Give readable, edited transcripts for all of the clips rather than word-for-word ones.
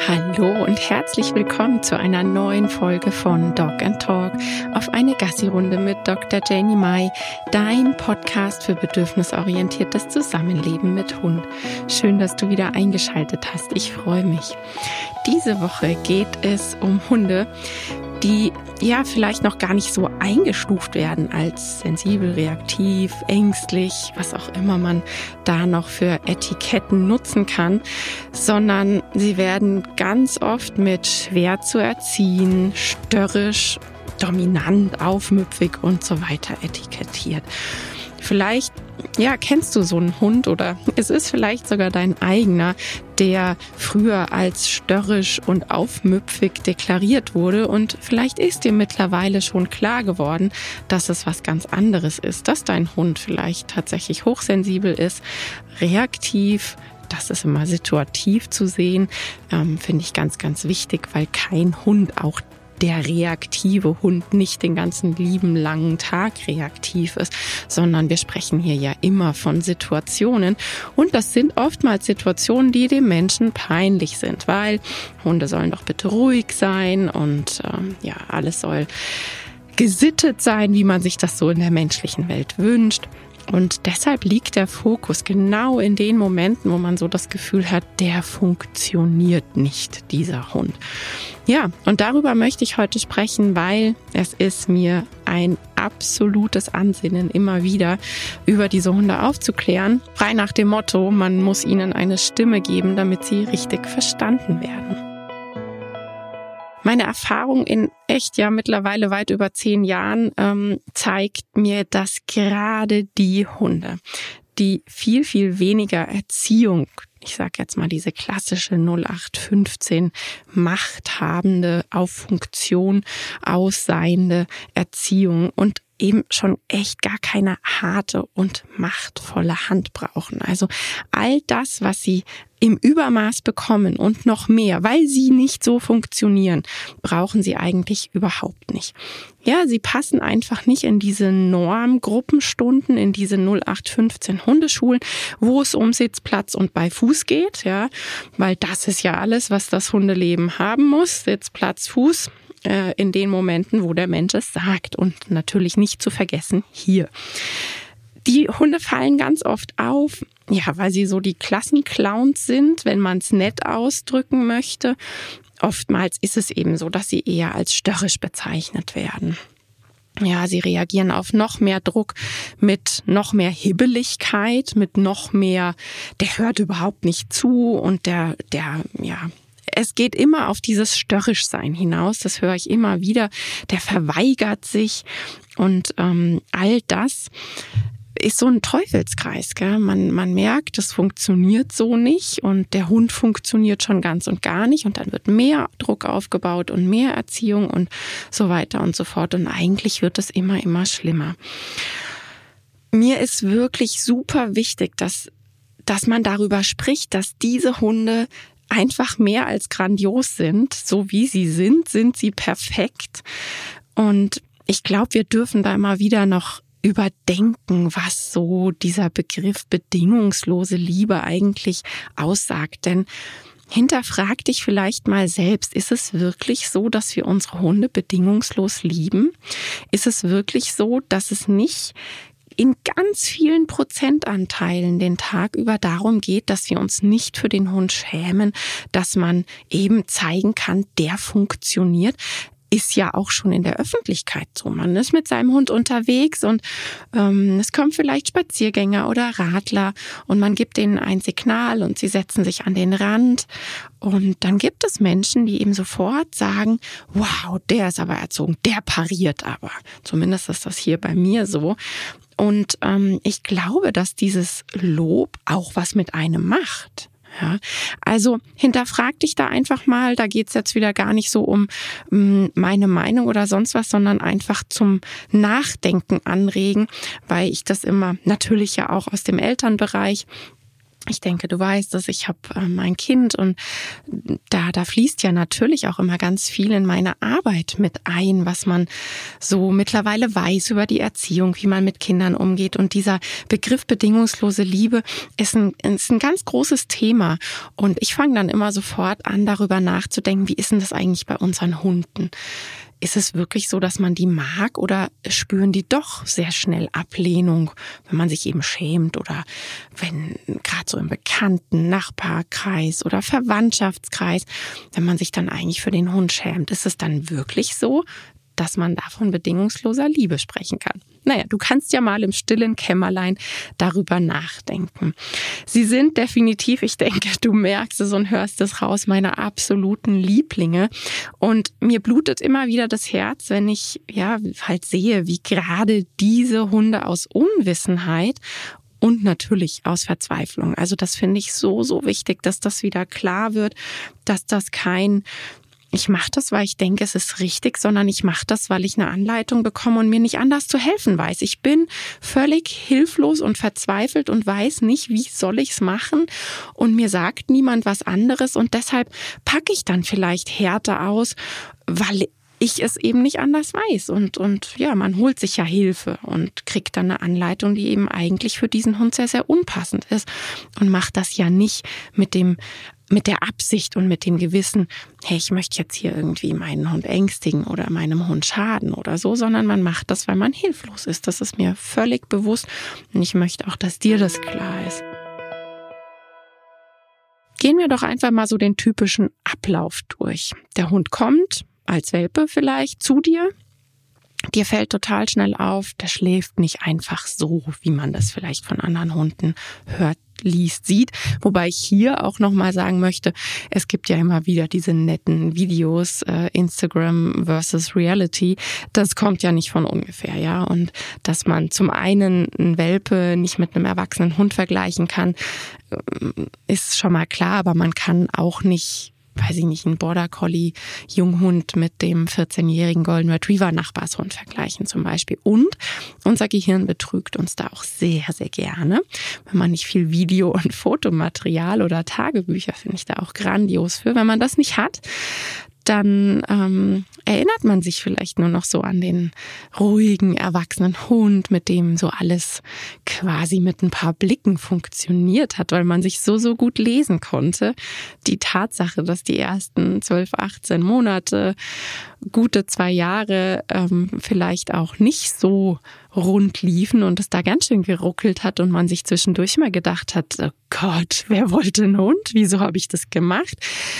Hallo und herzlich willkommen zu einer neuen Folge von Dog and Talk auf eine Gassi-Runde mit Dr. Janie Mai, dein Podcast für bedürfnisorientiertes Zusammenleben mit Hund. Schön, dass du wieder eingeschaltet hast. Ich freue mich. Diese Woche geht es um Hunde, die ja vielleicht noch gar nicht so eingestuft werden als sensibel, reaktiv, ängstlich, was auch immer man da noch für Etiketten nutzen kann, sondern sie werden ganz oft mit schwer zu erziehen, störrisch, dominant, aufmüpfig und so weiter etikettiert. Vielleicht, kennst du so einen Hund oder es ist vielleicht sogar dein eigener, der früher als störrisch und aufmüpfig deklariert wurde und vielleicht ist dir mittlerweile schon klar geworden, dass es was ganz anderes ist, dass dein Hund vielleicht tatsächlich hochsensibel ist, reaktiv. Das ist immer situativ zu sehen, finde ich ganz, ganz wichtig, weil kein Hund, auch der reaktive Hund, nicht den ganzen lieben langen Tag reaktiv ist, sondern wir sprechen hier ja immer von Situationen und das sind oftmals Situationen, die dem Menschen peinlich sind, weil Hunde sollen doch bitte ruhig sein und alles soll gesittet sein, wie man sich das so in der menschlichen Welt wünscht. Und deshalb liegt der Fokus genau in den Momenten, wo man so das Gefühl hat, der funktioniert nicht, dieser Hund. Ja, und darüber möchte ich heute sprechen, weil es ist mir ein absolutes Ansinnen, immer wieder über diese Hunde aufzuklären. Frei nach dem Motto, man muss ihnen eine Stimme geben, damit sie richtig verstanden werden. Meine Erfahrung in echt mittlerweile weit über 10 Jahren zeigt mir, dass gerade die Hunde, die viel, viel weniger Erziehung, ich sage jetzt mal diese klassische 0815 machthabende, auf Funktion ausseiende Erziehung und eben schon echt gar keine harte und machtvolle Hand brauchen. Also all das, was sie im Übermaß bekommen und noch mehr, weil sie nicht so funktionieren, brauchen sie eigentlich überhaupt nicht. Ja, sie passen einfach nicht in diese Normgruppenstunden, in diese 0815 Hundeschulen, wo es um Sitz, Platz und bei Fuß geht, weil das ist ja alles, was das Hundeleben haben muss, Sitz, Platz, Fuß, in den Momenten, wo der Mensch es sagt und natürlich nicht zu vergessen hier. Die Hunde fallen ganz oft auf, weil sie so die Klassenclowns sind, wenn man es nett ausdrücken möchte. Oftmals ist es eben so, dass sie eher als störrisch bezeichnet werden. Ja, sie reagieren auf noch mehr Druck mit noch mehr Hibbeligkeit, mit noch mehr, der hört überhaupt nicht zu und es geht immer auf dieses Störrischsein hinaus, das höre ich immer wieder, der verweigert sich und all das ist so ein Teufelskreis, gell? Man merkt, es funktioniert so nicht und der Hund funktioniert schon ganz und gar nicht und dann wird mehr Druck aufgebaut und mehr Erziehung und so weiter und so fort und eigentlich wird es immer, immer schlimmer. Mir ist wirklich super wichtig, dass man darüber spricht, dass diese Hunde einfach mehr als grandios sind. So wie sie sind sie perfekt. Und ich glaube, wir dürfen da immer wieder noch überdenken, was so dieser Begriff bedingungslose Liebe eigentlich aussagt. Denn hinterfrag dich vielleicht mal selbst, ist es wirklich so, dass wir unsere Hunde bedingungslos lieben? Ist es wirklich so, dass es nicht in ganz vielen Prozentanteilen den Tag über darum geht, dass wir uns nicht für den Hund schämen, dass man eben zeigen kann, der funktioniert, ist ja auch schon in der Öffentlichkeit so. Man ist mit seinem Hund unterwegs und es kommen vielleicht Spaziergänger oder Radler und man gibt ihnen ein Signal und sie setzen sich an den Rand und dann gibt es Menschen, die eben sofort sagen, wow, der ist aber erzogen, der pariert aber. Zumindest ist das hier bei mir so. Und ich glaube, dass dieses Lob auch was mit einem macht. Ja, also hinterfrag dich da einfach mal, da geht's jetzt wieder gar nicht so um meine Meinung oder sonst was, sondern einfach zum Nachdenken anregen, weil ich das immer natürlich ja auch aus dem Elternbereich Ich denke, du weißt es, ich habe ein Kind und da fließt ja natürlich auch immer ganz viel in meine Arbeit mit ein, was man so mittlerweile weiß über die Erziehung, wie man mit Kindern umgeht. Und dieser Begriff bedingungslose Liebe ist ein ganz großes Thema. Und ich fange dann immer sofort an, darüber nachzudenken, wie ist denn das eigentlich bei unseren Hunden? Ist es wirklich so, dass man die mag oder spüren die doch sehr schnell Ablehnung, wenn man sich eben schämt oder wenn gerade so im bekannten Nachbarkreis oder Verwandtschaftskreis, wenn man sich dann eigentlich für den Hund schämt? Ist es dann wirklich so, dass man da von bedingungsloser Liebe sprechen kann? Naja, du kannst ja mal im stillen Kämmerlein darüber nachdenken. Sie sind definitiv, ich denke, du merkst es und hörst es raus, meine absoluten Lieblinge. Und mir blutet immer wieder das Herz, wenn ich halt sehe, wie gerade diese Hunde aus Unwissenheit und natürlich aus Verzweiflung. Also das finde ich so, so wichtig, dass das wieder klar wird, dass das kein ich mache das, weil ich denke, es ist richtig, sondern ich mache das, weil ich eine Anleitung bekomme und mir nicht anders zu helfen weiß. Ich bin völlig hilflos und verzweifelt und weiß nicht, wie soll ich es machen und mir sagt niemand was anderes und deshalb packe ich dann vielleicht härter aus, weil ich es eben nicht anders weiß. Und ja, man holt sich ja Hilfe und kriegt dann eine Anleitung, die eben eigentlich für diesen Hund sehr, sehr unpassend ist und macht das ja nicht mit der Absicht und mit dem Gewissen, hey, ich möchte jetzt hier irgendwie meinen Hund ängstigen oder meinem Hund schaden oder so, sondern man macht das, weil man hilflos ist. Das ist mir völlig bewusst und ich möchte auch, dass dir das klar ist. Gehen wir doch einfach mal so den typischen Ablauf durch. Der Hund kommt als Welpe vielleicht zu dir. Dir fällt total schnell auf, der schläft nicht einfach so, wie man das vielleicht von anderen Hunden hört, liest, sieht. Wobei ich hier auch nochmal sagen möchte, es gibt ja immer wieder diese netten Videos, Instagram versus Reality. Das kommt ja nicht von ungefähr, ja. Und dass man zum einen einen Welpe nicht mit einem erwachsenen Hund vergleichen kann, ist schon mal klar, aber man kann auch nicht einen Border Collie Junghund mit dem 14-jährigen Golden Retriever Nachbarshund vergleichen zum Beispiel. Und unser Gehirn betrügt uns da auch sehr, sehr gerne. Wenn man nicht viel Video- und Fotomaterial oder Tagebücher, finde ich da auch grandios für. Wenn man das nicht hat, dann erinnert man sich vielleicht nur noch so an den ruhigen, erwachsenen Hund, mit dem so alles quasi mit ein paar Blicken funktioniert hat, weil man sich so, so gut lesen konnte. Die Tatsache, dass die ersten 12, 18 Monate, gute 2 Jahre vielleicht auch nicht so rund liefen und es da ganz schön geruckelt hat und man sich zwischendurch mal gedacht hat, oh Gott, wer wollte einen Hund? Wieso habe ich das gemacht?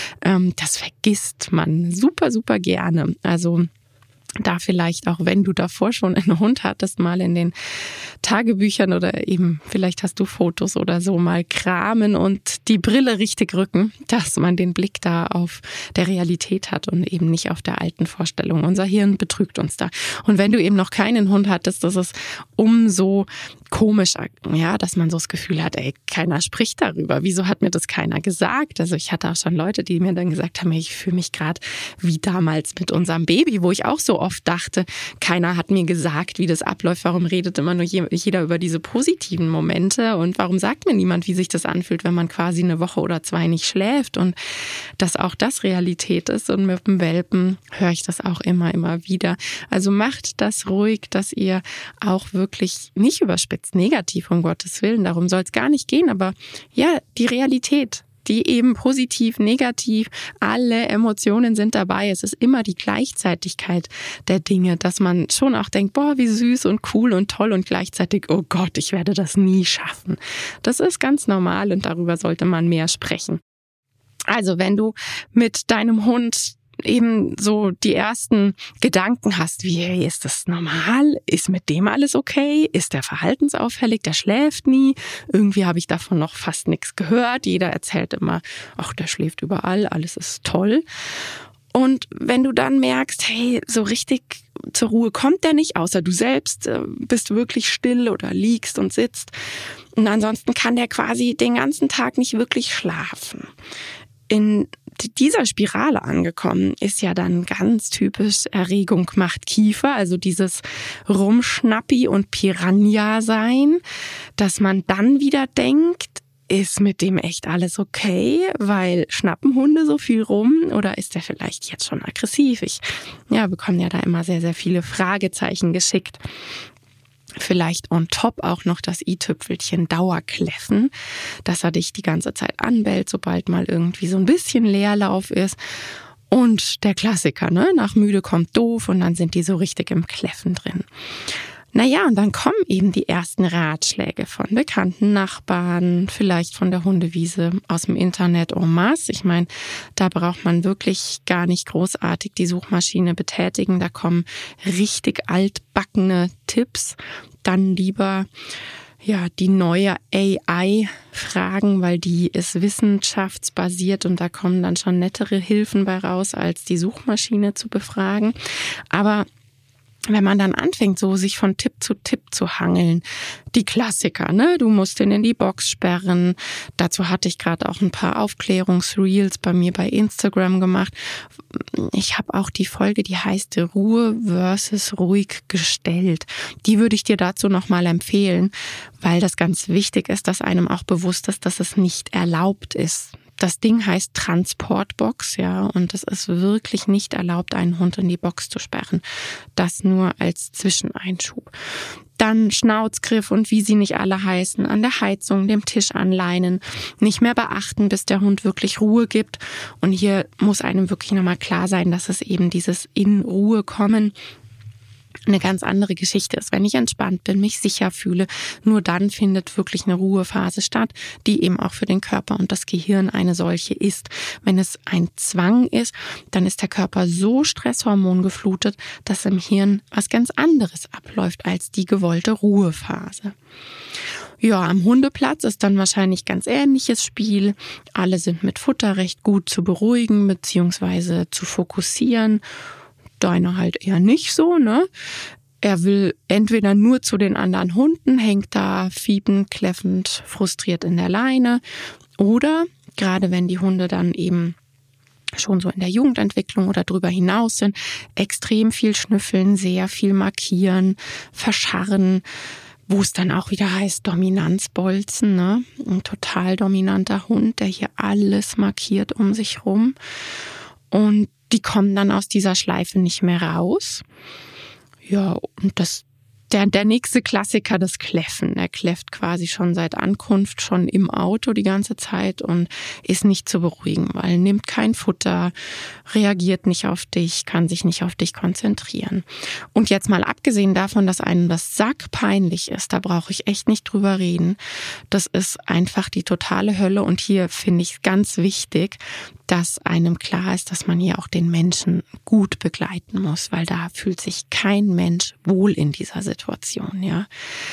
Das vergisst man super, super gerne. Also da vielleicht auch, wenn du davor schon einen Hund hattest, mal in den Tagebüchern oder eben vielleicht hast du Fotos oder so, mal kramen und die Brille richtig rücken, dass man den Blick da auf der Realität hat und eben nicht auf der alten Vorstellung. Unser Hirn betrügt uns da. Und wenn du eben noch keinen Hund hattest, das ist umso komischer, ja, dass man so das Gefühl hat, ey, keiner spricht darüber. Wieso hat mir das keiner gesagt? Also ich hatte auch schon Leute, die mir dann gesagt haben, ich fühle mich gerade wie damals mit unserem Baby, wo ich auch so oft dachte, keiner hat mir gesagt, wie das abläuft. Warum redet immer nur jeder über diese positiven Momente und warum sagt mir niemand, wie sich das anfühlt, wenn man quasi eine Woche oder 2 nicht schläft und dass auch das Realität ist. Und mit dem Welpen höre ich das auch immer wieder. Also macht das ruhig, dass ihr auch wirklich nicht überspitzt negativ, um Gottes Willen, darum soll es gar nicht gehen, aber ja, die Realität, die eben positiv, negativ, alle Emotionen sind dabei. Es ist immer die Gleichzeitigkeit der Dinge, dass man schon auch denkt, boah, wie süß und cool und toll und gleichzeitig, oh Gott, ich werde das nie schaffen. Das ist ganz normal und darüber sollte man mehr sprechen. Also wenn du mit deinem Hund eben so die ersten Gedanken hast, wie, hey, ist das normal? Ist mit dem alles okay? Ist der verhaltensauffällig? Der schläft nie? Irgendwie habe ich davon noch fast nichts gehört. Jeder erzählt immer, ach, der schläft überall, alles ist toll. Und wenn du dann merkst, hey, so richtig zur Ruhe kommt der nicht, außer du selbst bist wirklich still oder liegst und sitzt. Und ansonsten kann der quasi den ganzen Tag nicht wirklich schlafen. In dieser Spirale angekommen ist ja dann ganz typisch Erregung macht Kiefer, also dieses Rumschnappi und Piranha sein, dass man dann wieder denkt, ist mit dem echt alles okay? Weil schnappen Hunde so viel rum oder ist der vielleicht jetzt schon aggressiv? Ich bekomme ja da immer sehr, sehr viele Fragezeichen geschickt. Vielleicht on top auch noch das i-Tüpfelchen Dauerkläffen, dass er dich die ganze Zeit anbellt, sobald mal irgendwie so ein bisschen Leerlauf ist. Und der Klassiker, ne? Nach müde kommt doof und dann sind die so richtig im Kläffen drin. Naja, und dann kommen eben die ersten Ratschläge von bekannten Nachbarn, vielleicht von der Hundewiese, aus dem Internet en masse. Ich meine, da braucht man wirklich gar nicht großartig die Suchmaschine betätigen. Da kommen richtig altbackene Tipps. Dann lieber die neue AI fragen, weil die ist wissenschaftsbasiert und da kommen dann schon nettere Hilfen bei raus, als die Suchmaschine zu befragen. Aber wenn man dann anfängt, so sich von Tipp zu hangeln, die Klassiker, ne? Du musst ihn in die Box sperren. Dazu hatte ich gerade auch ein paar Aufklärungsreels bei mir bei Instagram gemacht. Ich habe auch die Folge, die heißt Ruhe versus ruhig gestellt. Die würde ich dir dazu nochmal empfehlen, weil das ganz wichtig ist, dass einem auch bewusst ist, dass es nicht erlaubt ist. Das Ding heißt Transportbox, und es ist wirklich nicht erlaubt, einen Hund in die Box zu sperren. Das nur als Zwischeneinschub. Dann Schnauzgriff und wie sie nicht alle heißen, an der Heizung, dem Tisch anleinen, nicht mehr beachten, bis der Hund wirklich Ruhe gibt. Und hier muss einem wirklich nochmal klar sein, dass es eben dieses in Ruhe kommen eine ganz andere Geschichte ist. Wenn ich entspannt bin, mich sicher fühle, nur dann findet wirklich eine Ruhephase statt, die eben auch für den Körper und das Gehirn eine solche ist. Wenn es ein Zwang ist, dann ist der Körper so stresshormongeflutet, dass im Hirn was ganz anderes abläuft als die gewollte Ruhephase. Ja, am Hundeplatz ist dann wahrscheinlich ganz ähnliches Spiel. Alle sind mit Futter recht gut zu beruhigen bzw. zu fokussieren. Deiner halt eher nicht so, ne? Er will entweder nur zu den anderen Hunden, hängt da fiebend, kläffend, frustriert in der Leine. Oder, gerade wenn die Hunde dann eben schon so in der Jugendentwicklung oder drüber hinaus sind, extrem viel schnüffeln, sehr viel markieren, verscharren, wo es dann auch wieder heißt Dominanzbolzen, ne? Ein total dominanter Hund, der hier alles markiert um sich rum. Und die kommen dann aus dieser Schleife nicht mehr raus. Ja, und der nächste Klassiker, das Kläffen. Er kläfft quasi schon seit Ankunft, schon im Auto die ganze Zeit und ist nicht zu beruhigen, weil nimmt kein Futter, reagiert nicht auf dich, kann sich nicht auf dich konzentrieren. Und jetzt mal abgesehen davon, dass einem das sackpeinlich ist, da brauche ich echt nicht drüber reden. Das ist einfach die totale Hölle und hier finde ich es ganz wichtig, dass einem klar ist, dass man hier auch den Menschen gut begleiten muss, weil da fühlt sich kein Mensch wohl in dieser Situation, ja.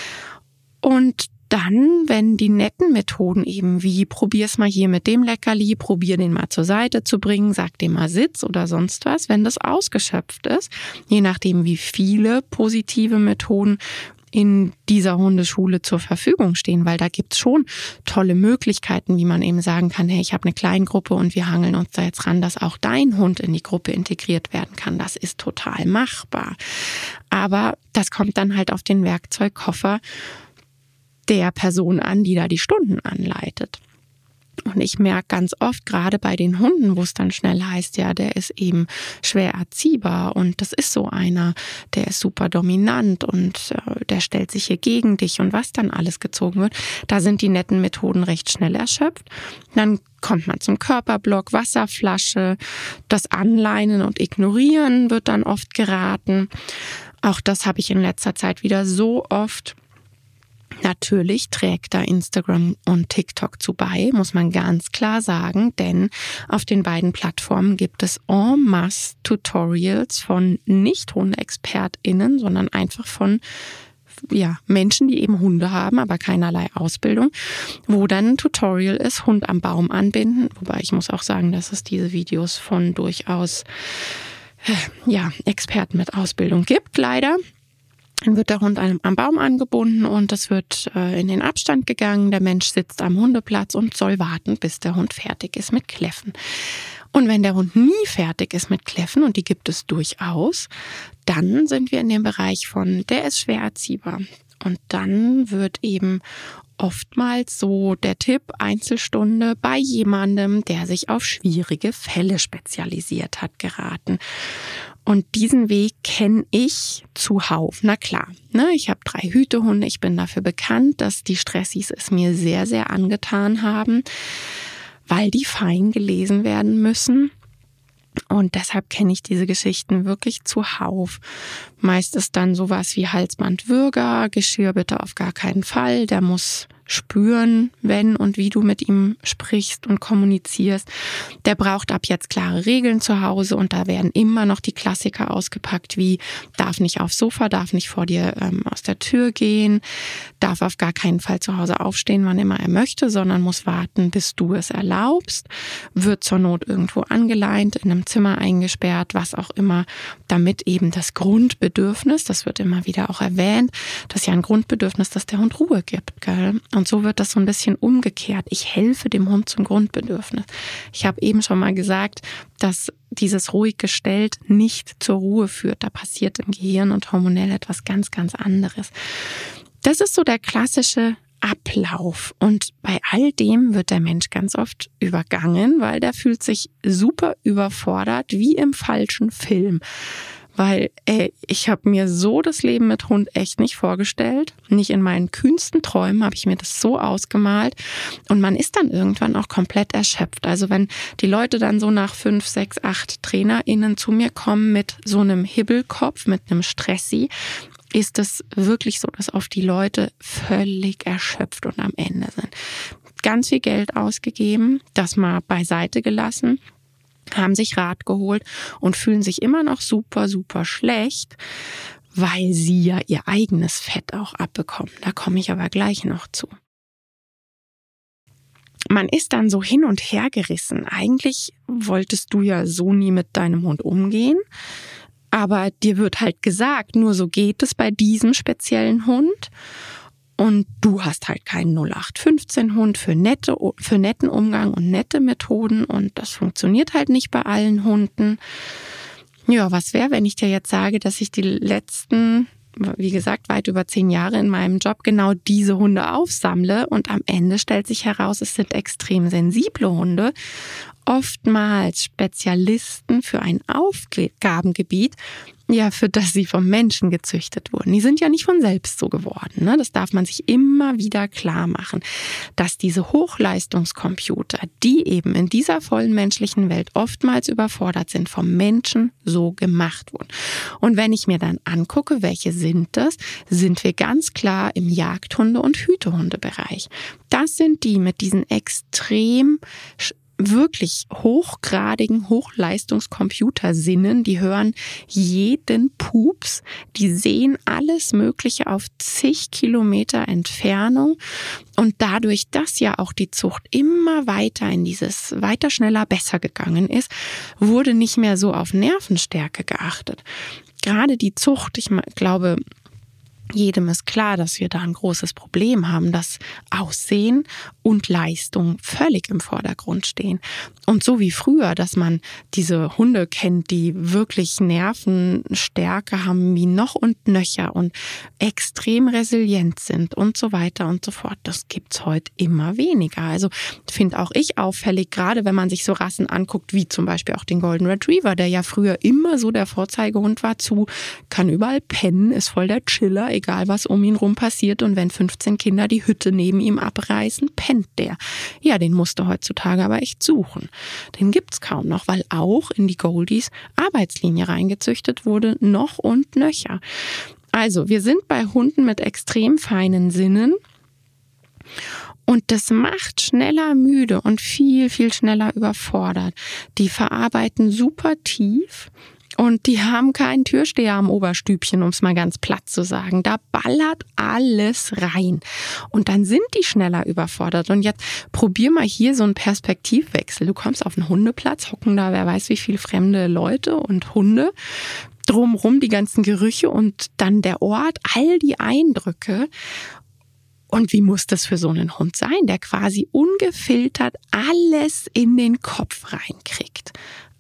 Und dann, wenn die netten Methoden eben wie, probier's mal hier mit dem Leckerli, probier den mal zur Seite zu bringen, sag dem mal Sitz oder sonst was, wenn das ausgeschöpft ist, je nachdem wie viele positive Methoden in dieser Hundeschule zur Verfügung stehen, weil da gibt's schon tolle Möglichkeiten, wie man eben sagen kann, hey, ich habe eine Kleingruppe und wir hangeln uns da jetzt ran, dass auch dein Hund in die Gruppe integriert werden kann. Das ist total machbar. Aber das kommt dann halt auf den Werkzeugkoffer der Person an, die da die Stunden anleitet. Und ich merke ganz oft, gerade bei den Hunden, wo es dann schnell heißt, ja, der ist eben schwer erziehbar und das ist so einer, der ist super dominant und der stellt sich hier gegen dich und was dann alles gezogen wird, da sind die netten Methoden recht schnell erschöpft. Dann kommt man zum Körperblock, Wasserflasche, das Anleinen und Ignorieren wird dann oft geraten. Auch das habe ich in letzter Zeit wieder so oft. Natürlich trägt da Instagram und TikTok zu bei, muss man ganz klar sagen, denn auf den beiden Plattformen gibt es en masse Tutorials von nicht HundeexpertInnen, sondern einfach von Menschen, die eben Hunde haben, aber keinerlei Ausbildung, wo dann ein Tutorial ist, Hund am Baum anbinden, wobei ich muss auch sagen, dass es diese Videos von durchaus Experten mit Ausbildung gibt, leider. Dann wird der Hund am Baum angebunden und es wird in den Abstand gegangen. Der Mensch sitzt am Hundeplatz und soll warten, bis der Hund fertig ist mit Kläffen. Und wenn der Hund nie fertig ist mit Kläffen, und die gibt es durchaus, dann sind wir in dem Bereich von, der ist schwer erziehbar. Und dann wird eben oftmals so der Tipp, Einzelstunde bei jemandem, der sich auf schwierige Fälle spezialisiert hat, geraten. Und diesen Weg kenne ich zuhauf. Na klar, ne, ich habe 3 Hütehunde. Ich bin dafür bekannt, dass die Stressis es mir sehr, sehr angetan haben, weil die fein gelesen werden müssen. Und deshalb kenne ich diese Geschichten wirklich zuhauf. Meist ist dann sowas wie Halsbandwürger, Geschirr bitte auf gar keinen Fall. Der muss spüren, wenn und wie du mit ihm sprichst und kommunizierst. Der braucht ab jetzt klare Regeln zu Hause und da werden immer noch die Klassiker ausgepackt, wie darf nicht aufs Sofa, darf nicht vor dir aus der Tür gehen, darf auf gar keinen Fall zu Hause aufstehen, wann immer er möchte, sondern muss warten, bis du es erlaubst, wird zur Not irgendwo angeleint, in einem Zimmer eingesperrt, was auch immer, damit eben das Grundbedürfnis, das wird immer wieder auch erwähnt, das ist ja ein Grundbedürfnis, dass der Hund Ruhe gibt, gell? Und so wird das so ein bisschen umgekehrt. Ich helfe dem Hund zum Grundbedürfnis. Ich habe eben schon mal gesagt, dass dieses ruhig gestellt nicht zur Ruhe führt. Da passiert im Gehirn und hormonell etwas ganz, ganz anderes. Das ist so der klassische Ablauf. Und bei all dem wird der Mensch ganz oft übergangen, weil der fühlt sich super überfordert, wie im falschen Film. Weil ich habe mir so das Leben mit Hund echt nicht vorgestellt. Nicht in meinen kühnsten Träumen habe ich mir das so ausgemalt. Und man ist dann irgendwann auch komplett erschöpft. Also wenn die Leute dann so nach 5, 6, 8 TrainerInnen zu mir kommen mit so einem Hibbelkopf, mit einem Stressi, ist es wirklich so, dass oft die Leute völlig erschöpft und am Ende sind. Ganz viel Geld ausgegeben, das mal beiseite gelassen, haben sich Rat geholt und fühlen sich immer noch super, super schlecht, weil sie ja ihr eigenes Fett auch abbekommen. Da komme ich aber gleich noch zu. Man ist dann so hin und her gerissen. Eigentlich wolltest du ja so nie mit deinem Hund umgehen, aber dir wird halt gesagt, nur so geht es bei diesem speziellen Hund. Und du hast halt keinen 0815-Hund für netten Umgang und nette Methoden und das funktioniert halt nicht bei allen Hunden. Ja, was wäre, wenn ich dir jetzt sage, dass ich die letzten, wie gesagt, weit über 10 Jahre in meinem Job genau diese Hunde aufsammle und am Ende stellt sich heraus, es sind extrem sensible Hunde, oftmals Spezialisten für ein Aufgabengebiet, ja, für das sie vom Menschen gezüchtet wurden. Die sind ja nicht von selbst so geworden, ne? Das darf man sich immer wieder klar machen, dass diese Hochleistungscomputer, die eben in dieser vollen menschlichen Welt oftmals überfordert sind, vom Menschen so gemacht wurden. Und wenn ich mir dann angucke, welche sind das, sind wir ganz klar im Jagdhunde- und Hütehundebereich. Das sind die mit diesen extrem wirklich hochgradigen Hochleistungscomputersinnen, die hören jeden Pups, die sehen alles Mögliche auf zig Kilometer Entfernung und dadurch, dass ja auch die Zucht immer weiter in dieses weiter, schneller, besser gegangen ist, wurde nicht mehr so auf Nervenstärke geachtet. Gerade die Zucht, ich glaube, jedem ist klar, dass wir da ein großes Problem haben, dass Aussehen und Leistung völlig im Vordergrund stehen. Und so wie früher, dass man diese Hunde kennt, die wirklich Nervenstärke haben wie noch und nöcher und extrem resilient sind und so weiter und so fort. Das gibt's heute immer weniger. Also finde auch ich auffällig, gerade wenn man sich so Rassen anguckt, wie zum Beispiel auch den Golden Retriever, der ja früher immer so der Vorzeigehund war kann überall pennen, ist voll der Chiller, egal was um ihn rum passiert und wenn 15 Kinder die Hütte neben ihm abreißen, pennt der. Ja, den musst du heutzutage aber echt suchen. Den gibt's kaum noch, weil auch in die Goldies Arbeitslinie reingezüchtet wurde, noch und nöcher. Also, wir sind bei Hunden mit extrem feinen Sinnen und das macht schneller müde und viel, viel schneller überfordert. Die verarbeiten super tief. Und die haben keinen Türsteher am Oberstübchen, um es mal ganz platt zu sagen. Da ballert alles rein. Und dann sind die schneller überfordert. Und jetzt probier mal hier so einen Perspektivwechsel. Du kommst auf einen Hundeplatz, hocken da wer weiß wie viel fremde Leute und Hunde. Drumrum die ganzen Gerüche und dann der Ort, all die Eindrücke. Und wie muss das für so einen Hund sein, der quasi ungefiltert alles in den Kopf reinkriegt?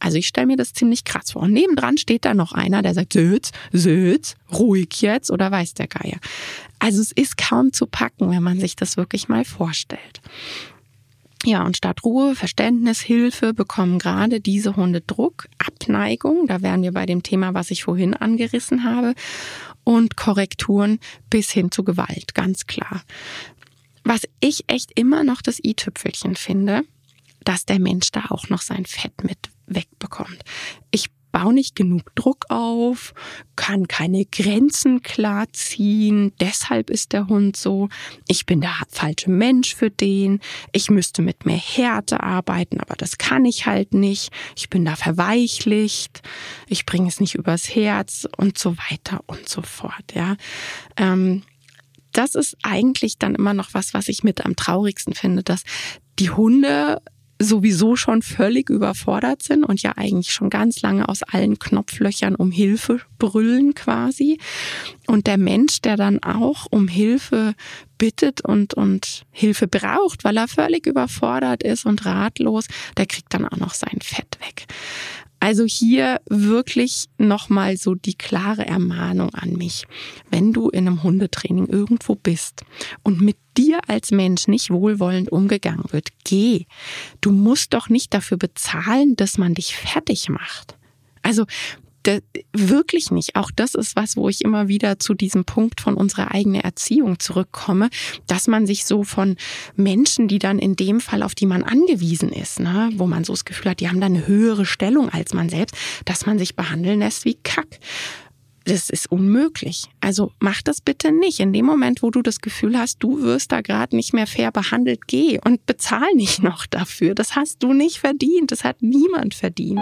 Also ich stelle mir das ziemlich krass vor. Und nebendran steht da noch einer, der sagt, Sitz, ruhig jetzt oder weiß der Geier. Also es ist kaum zu packen, wenn man sich das wirklich mal vorstellt. Ja, und statt Ruhe, Verständnis, Hilfe bekommen gerade diese Hunde Druck, Abneigung, da wären wir bei dem Thema, was ich vorhin angerissen habe, und Korrekturen bis hin zu Gewalt, ganz klar. Was ich echt immer noch das i-Tüpfelchen finde, dass der Mensch da auch noch sein Fett mit wegbekommt. Ich baue nicht genug Druck auf, kann keine Grenzen klar ziehen, deshalb ist der Hund so. Ich bin der falsche Mensch für den. Ich müsste mit mehr Härte arbeiten, aber das kann ich halt nicht. Ich bin da verweichlicht. Ich bringe es nicht übers Herz und so weiter und so fort. Ja, das ist eigentlich dann immer noch was ich mit am traurigsten finde, dass die Hunde sowieso schon völlig überfordert sind und ja eigentlich schon ganz lange aus allen Knopflöchern um Hilfe brüllen quasi. Und der Mensch, der dann auch um Hilfe bittet und Hilfe braucht, weil er völlig überfordert ist und ratlos, der kriegt dann auch noch sein Fett weg. Also hier wirklich nochmal so die klare Ermahnung an mich. Wenn du in einem Hundetraining irgendwo bist und mit dir als Mensch nicht wohlwollend umgegangen wird, geh. Du musst doch nicht dafür bezahlen, dass man dich fertig macht. Also wirklich nicht. Auch das ist was, wo ich immer wieder zu diesem Punkt von unserer eigenen Erziehung zurückkomme, dass man sich so von Menschen, die dann in dem Fall, auf die man angewiesen ist, ne, wo man so das Gefühl hat, die haben dann eine höhere Stellung als man selbst, dass man sich behandeln lässt wie Kack. Das ist unmöglich. Also mach das bitte nicht. In dem Moment, wo du das Gefühl hast, du wirst da gerade nicht mehr fair behandelt, geh und bezahl nicht noch dafür. Das hast du nicht verdient. Das hat niemand verdient.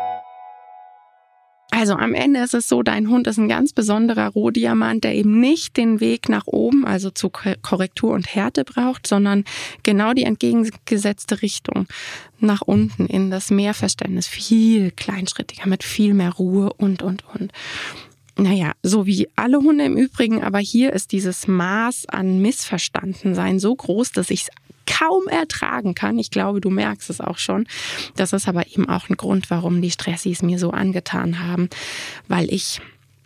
Also am Ende ist es so, dein Hund ist ein ganz besonderer Rohdiamant, der eben nicht den Weg nach oben, also zu Korrektur und Härte braucht, sondern genau die entgegengesetzte Richtung nach unten in das Mehrverständnis, viel kleinschrittiger, mit viel mehr Ruhe und. Naja, so wie alle Hunde im Übrigen, aber hier ist dieses Maß an Missverstandensein so groß, dass ich es kaum ertragen kann. Ich glaube, du merkst es auch schon. Das ist aber eben auch ein Grund, warum die Stressis mir so angetan haben, weil ich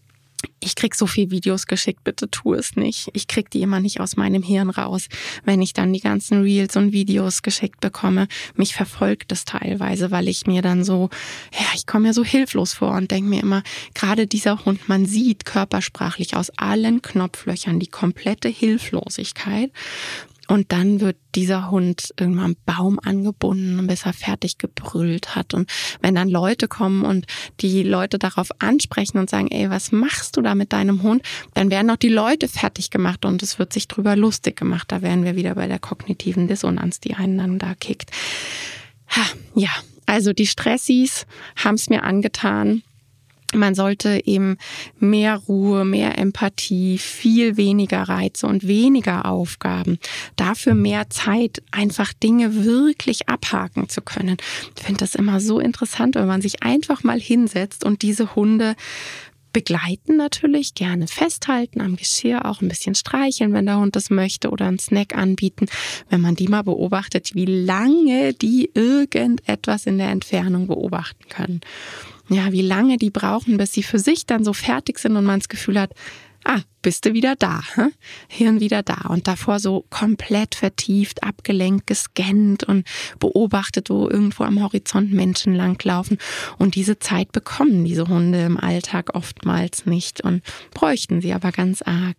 krieg so viel Videos geschickt, bitte tu es nicht. Ich krieg die immer nicht aus meinem Hirn raus, wenn ich dann die ganzen Reels und Videos geschickt bekomme. Mich verfolgt das teilweise, weil ich mir dann so, ich komme mir so hilflos vor und denke mir immer, gerade dieser Hund, man sieht körpersprachlich aus allen Knopflöchern die komplette Hilflosigkeit. Und dann wird dieser Hund irgendwann am Baum angebunden, bis er fertig gebrüllt hat. Und wenn dann Leute kommen und die Leute darauf ansprechen und sagen, ey, was machst du da mit deinem Hund? Dann werden auch die Leute fertig gemacht und es wird sich drüber lustig gemacht. Da wären wir wieder bei der kognitiven Dissonanz, die einen dann da kickt. Ja, also die Stressis haben es mir angetan. Man sollte eben mehr Ruhe, mehr Empathie, viel weniger Reize und weniger Aufgaben. Dafür mehr Zeit, einfach Dinge wirklich abhaken zu können. Ich finde das immer so interessant, wenn man sich einfach mal hinsetzt und diese Hunde begleiten natürlich, gerne festhalten, am Geschirr auch ein bisschen streicheln, wenn der Hund das möchte oder einen Snack anbieten. Wenn man die mal beobachtet, wie lange die irgendetwas in der Entfernung beobachten können. Ja, wie lange die brauchen, bis sie für sich dann so fertig sind und man das Gefühl hat, bist du wieder da, Hirn wieder da und davor so komplett vertieft, abgelenkt, gescannt und beobachtet, wo irgendwo am Horizont Menschen langlaufen und diese Zeit bekommen diese Hunde im Alltag oftmals nicht und bräuchten sie aber ganz arg.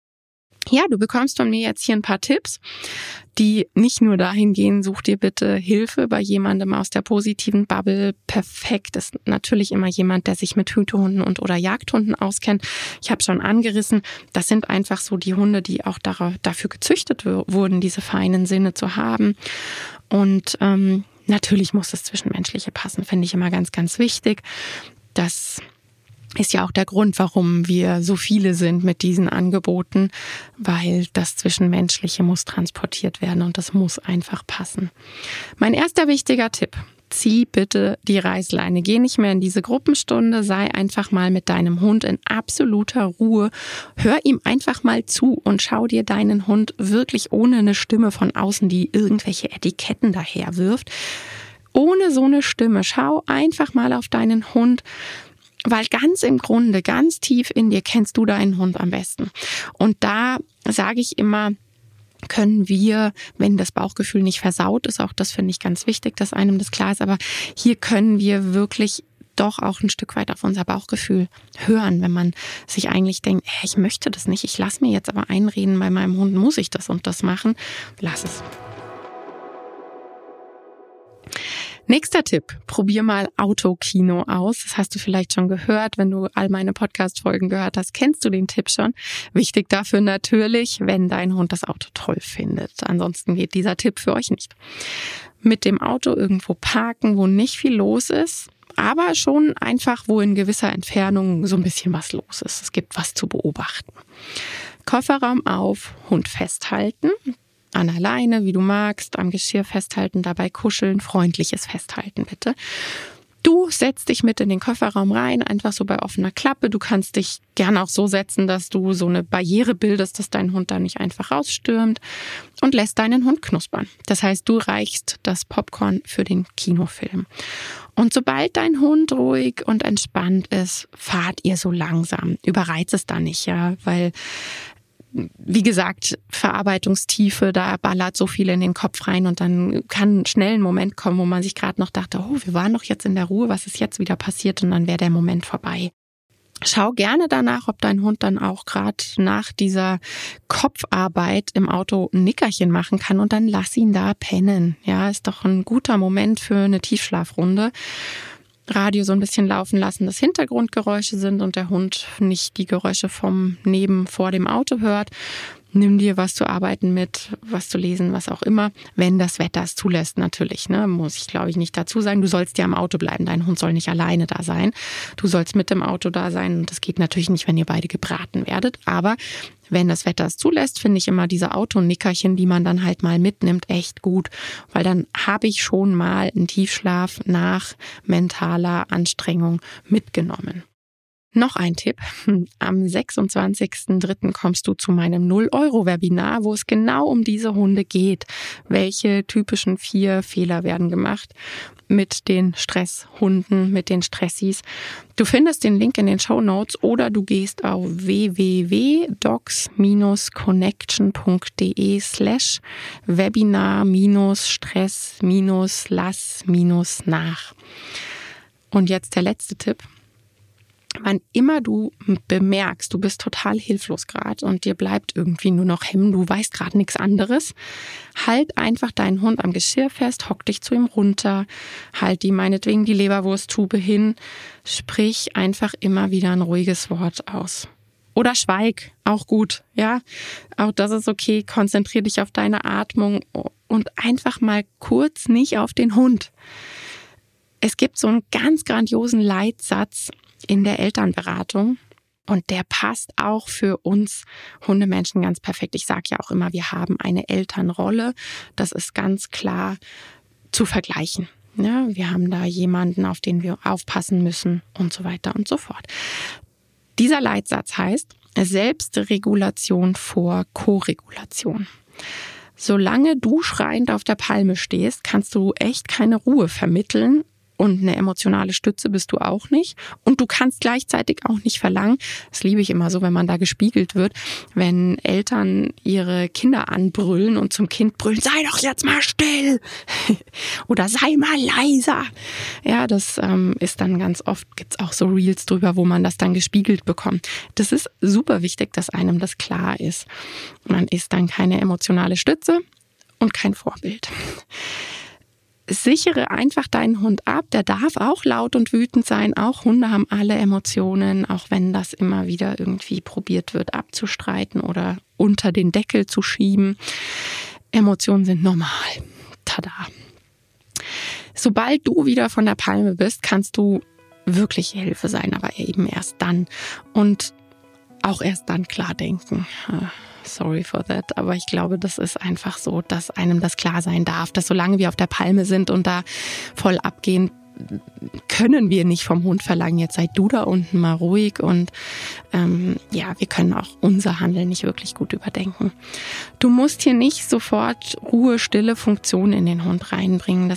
Ja, du bekommst von mir jetzt hier ein paar Tipps, die nicht nur dahin gehen, such dir bitte Hilfe bei jemandem aus der positiven Bubble. Perfekt ist natürlich immer jemand, der sich mit Hütehunden und oder Jagdhunden auskennt. Ich habe schon angerissen, das sind einfach so die Hunde, die auch dafür gezüchtet wurden, diese feinen Sinne zu haben. Und natürlich muss das Zwischenmenschliche passen, finde ich immer ganz, ganz wichtig. Das ist ja auch der Grund, warum wir so viele sind mit diesen Angeboten, weil das Zwischenmenschliche muss transportiert werden und das muss einfach passen. Mein erster wichtiger Tipp: Zieh bitte die Reißleine. Geh nicht mehr in diese Gruppenstunde, sei einfach mal mit deinem Hund in absoluter Ruhe. Hör ihm einfach mal zu und schau dir deinen Hund wirklich ohne eine Stimme von außen, die irgendwelche Etiketten daher wirft, ohne so eine Stimme. Schau einfach mal auf deinen Hund, weil ganz im Grunde, ganz tief in dir kennst du deinen Hund am besten. Und da sage ich immer, können wir, wenn das Bauchgefühl nicht versaut ist, auch das finde ich ganz wichtig, dass einem das klar ist, aber hier können wir wirklich doch auch ein Stück weit auf unser Bauchgefühl hören, wenn man sich eigentlich denkt, ich möchte das nicht, ich lasse mir jetzt aber einreden, bei meinem Hund muss ich das und das machen, lass es. Nächster Tipp, probier mal Autokino aus. Das hast du vielleicht schon gehört, wenn du all meine Podcast-Folgen gehört hast, kennst du den Tipp schon. Wichtig dafür natürlich, wenn dein Hund das Auto toll findet. Ansonsten geht dieser Tipp für euch nicht. Mit dem Auto irgendwo parken, wo nicht viel los ist, aber schon einfach, wo in gewisser Entfernung so ein bisschen was los ist. Es gibt was zu beobachten. Kofferraum auf, Hund festhalten. An der Leine, wie du magst, am Geschirr festhalten, dabei kuscheln, freundliches Festhalten bitte. Du setzt dich mit in den Kofferraum rein, einfach so bei offener Klappe. Du kannst dich gerne auch so setzen, dass du so eine Barriere bildest, dass dein Hund da nicht einfach rausstürmt und lässt deinen Hund knuspern. Das heißt, du reichst das Popcorn für den Kinofilm. Und sobald dein Hund ruhig und entspannt ist, fahrt ihr so langsam. Überreizt es da nicht, ja, weil wie gesagt, Verarbeitungstiefe, da ballert so viel in den Kopf rein und dann kann schnell ein Moment kommen, wo man sich gerade noch dachte, wir waren doch jetzt in der Ruhe, was ist jetzt wieder passiert? Und dann wäre der Moment vorbei. Schau gerne danach, ob dein Hund dann auch gerade nach dieser Kopfarbeit im Auto ein Nickerchen machen kann und dann lass ihn da pennen. Ja, ist doch ein guter Moment für eine Tiefschlafrunde. Radio so ein bisschen laufen lassen, dass Hintergrundgeräusche sind und der Hund nicht die Geräusche vom Neben vor dem Auto hört. Nimm dir was zu arbeiten mit, was zu lesen, was auch immer, wenn das Wetter es zulässt natürlich. Muss ich, glaube ich, nicht dazu sagen. Du sollst ja im Auto bleiben, dein Hund soll nicht alleine da sein. Du sollst mit dem Auto da sein und das geht natürlich nicht, wenn ihr beide gebraten werdet. Aber wenn das Wetter es zulässt, finde ich immer diese Autonickerchen, die man dann halt mal mitnimmt, echt gut. Weil dann habe ich schon mal einen Tiefschlaf nach mentaler Anstrengung mitgenommen. Noch ein Tipp, am 26.03. kommst du zu meinem 0-Euro-Webinar, wo es genau um diese Hunde geht. Welche typischen 4 Fehler werden gemacht mit den Stresshunden, mit den Stressis. Du findest den Link in den Shownotes oder du gehst auf www.docs-connection.de/webinar-stress-lass-nach. Und jetzt der letzte Tipp. Wann immer du bemerkst, du bist total hilflos gerade und dir bleibt irgendwie nur noch hemmen, du weißt gerade nichts anderes, halt einfach deinen Hund am Geschirr fest, hock dich zu ihm runter, halt ihm meinetwegen die Leberwursttube hin, sprich einfach immer wieder ein ruhiges Wort aus. Oder schweig, auch gut, ja, auch das ist okay, konzentrier dich auf deine Atmung und einfach mal kurz nicht auf den Hund. Es gibt so einen ganz grandiosen Leitsatz in der Elternberatung und der passt auch für uns Hundemenschen ganz perfekt. Ich sage ja auch immer, wir haben eine Elternrolle, das ist ganz klar zu vergleichen. Ja, wir haben da jemanden, auf den wir aufpassen müssen und so weiter und so fort. Dieser Leitsatz heißt Selbstregulation vor Koregulation. Solange du schreiend auf der Palme stehst, kannst du echt keine Ruhe vermitteln. Und eine emotionale Stütze bist du auch nicht. Und du kannst gleichzeitig auch nicht verlangen, das liebe ich immer so, wenn man da gespiegelt wird, wenn Eltern ihre Kinder anbrüllen und zum Kind brüllen, sei doch jetzt mal still oder sei mal leiser. Ja, das ist dann ganz oft, gibt's auch so Reels drüber, wo man das dann gespiegelt bekommt. Das ist super wichtig, dass einem das klar ist. Man ist dann keine emotionale Stütze und kein Vorbild. Sichere einfach deinen Hund ab, der darf auch laut und wütend sein, auch Hunde haben alle Emotionen, auch wenn das immer wieder irgendwie probiert wird abzustreiten oder unter den Deckel zu schieben. Emotionen sind normal. Tada! Sobald du wieder von der Palme bist, kannst du wirklich Hilfe sein, aber eben erst dann und auch erst dann klar denken. Sorry for that, aber ich glaube, das ist einfach so, dass einem das klar sein darf, dass solange wir auf der Palme sind und da voll abgehen, können wir nicht vom Hund verlangen, jetzt sei du da unten mal ruhig und wir können auch unser Handeln nicht wirklich gut überdenken. Du musst hier nicht sofort Ruhe, Stille, Funktion in den Hund reinbringen. Das ist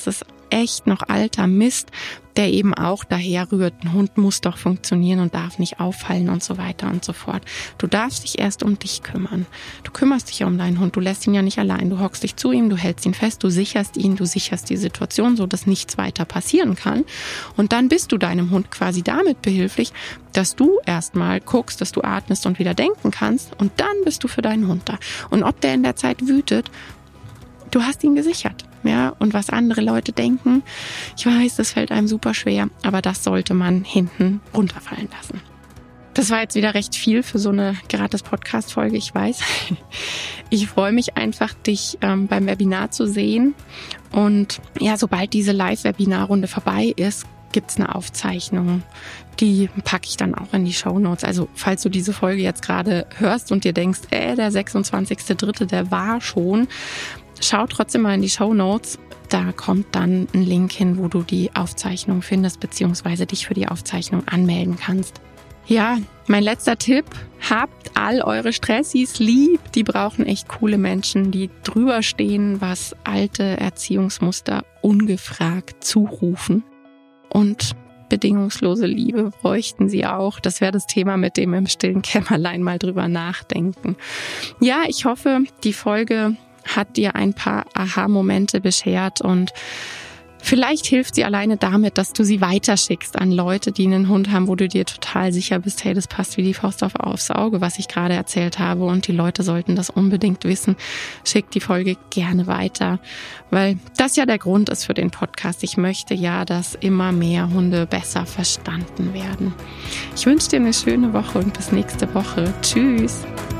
echt noch alter Mist, der eben auch daher rührt. Ein Hund muss doch funktionieren und darf nicht auffallen und so weiter und so fort. Du darfst dich erst um dich kümmern. Du kümmerst dich ja um deinen Hund. Du lässt ihn ja nicht allein. Du hockst dich zu ihm, du hältst ihn fest, du sicherst ihn, du sicherst die Situation, so dass nichts weiter passieren kann. Und dann bist du deinem Hund quasi damit behilflich, dass du erstmal guckst, dass du atmest und wieder denken kannst. Und dann bist du für deinen Hund da. Und ob der in der Zeit wütet, du hast ihn gesichert. Ja, und was andere Leute denken, ich weiß, das fällt einem super schwer, aber das sollte man hinten runterfallen lassen. Das war jetzt wieder recht viel für so eine gratis Podcast-Folge, ich weiß. Ich freue mich einfach, dich beim Webinar zu sehen. Und ja, sobald diese Live-Webinar-Runde vorbei ist, gibt's eine Aufzeichnung. Die packe ich dann auch in die Shownotes. Also falls du diese Folge jetzt gerade hörst und dir denkst, der 26.3., der war schon, schau trotzdem mal in die Shownotes. Da kommt dann ein Link hin, wo du die Aufzeichnung findest, beziehungsweise dich für die Aufzeichnung anmelden kannst. Ja, mein letzter Tipp, habt all eure Stressis lieb. Die brauchen echt coole Menschen, die drüber stehen, was alte Erziehungsmuster ungefragt zurufen. Und bedingungslose Liebe bräuchten sie auch. Das wäre das Thema, mit dem im stillen Kämmerlein mal drüber nachdenken. Ja, ich hoffe, die Folge hat dir ein paar Aha-Momente beschert und vielleicht hilft sie alleine damit, dass du sie weiterschickst an Leute, die einen Hund haben, wo du dir total sicher bist, hey, das passt wie die Faust aufs Auge, was ich gerade erzählt habe, und die Leute sollten das unbedingt wissen. Schick die Folge gerne weiter, weil das ja der Grund ist für den Podcast. Ich möchte ja, dass immer mehr Hunde besser verstanden werden. Ich wünsche dir eine schöne Woche und bis nächste Woche. Tschüss!